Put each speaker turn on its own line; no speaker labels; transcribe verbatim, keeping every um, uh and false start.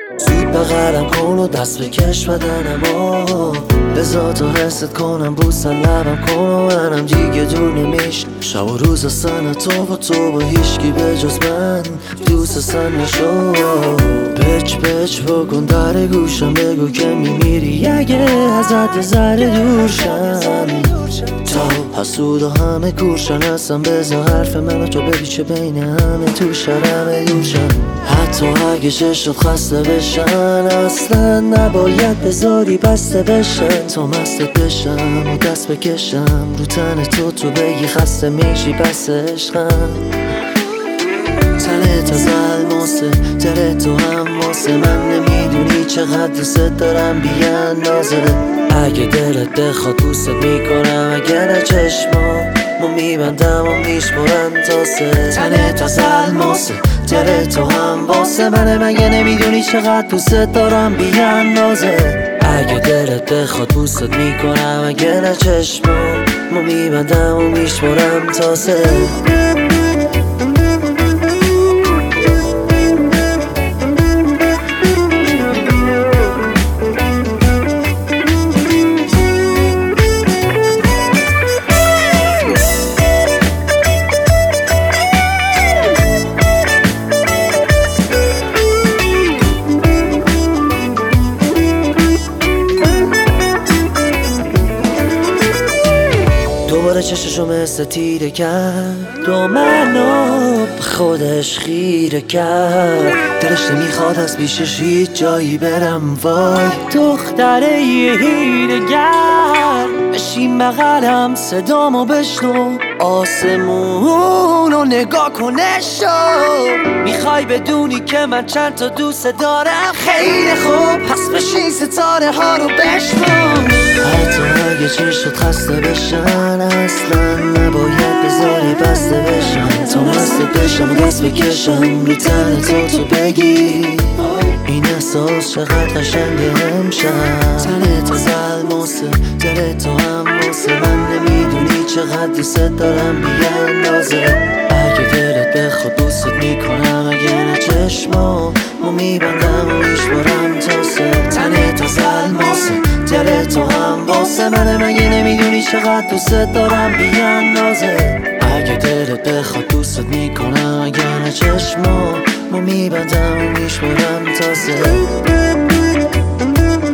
زود بغلم کن و دست بکش بدنمو بذار تا حست کنم بوسن لبم کن و منم دیگه دور نمیش شب و روز اصلا تو و تو با هیشکی به جز من دوست اصلا نشو پچ پچ بکن در گوشم بگو که میمیری اگه ازت ذره دورشم تا حسود و همه کورشن هستم بذار حرف منو تو بپیچه بین همه تو شرم دورشن حتی اگه چشت خسته بشن اصلا نباید بذاری بسته بشن تا مستت بشم و دست بکشم رو تن تو تو بگی خسته میشی بس عشقم تنت از الماسه دل تو هم واسه من نمیدونی چقدر دوست دارم بی اندازه اگه دلت بخواد دوست میکنم اگه نه چشمامو میبندم و میشمرم تا سه تنت از الماسه دل تو هم واسه من مگه نمیدونی چقدر دوست دارم بی اندازه اگه دلت بخواد دوست میکنم اگه نه چشمامو میبندم و میشمرم تا سه دوباره چششو مثل تیره کرد دو منو به خودش خیره کرد دلش نمیخواد از پیشش هیچ جایی برم وای دختره یه هیرگر بشین بغلم صدامو بشنو آسمونو نگاه کنشو میخوای بدونی که من چند تا دوست دارم خیلی خوب پس بشین ستاره ها رو بشنو حتی اگه چشت خسته بشن اصلا نباید بذاری بسته بشن تا مستت بشم و دست بکشم رو تن تو تو بگی این احساس چقدر قشنگه امشب تنت از الماسه دل تو هم واسه من نمیدونی چقدر دوست دارم بی اندازه اگه دلت بخواد دوست میکنم اگه نه چشمامو میبندم و میشمرم تا سه تنت از الماسه دل تو هم واسه من مگه نمیدونی چقدر دوست دارم بی اندازه اگه دلت بخواد دوست میکنم اگه نه چشمامو میبندم و میشمرم تا سه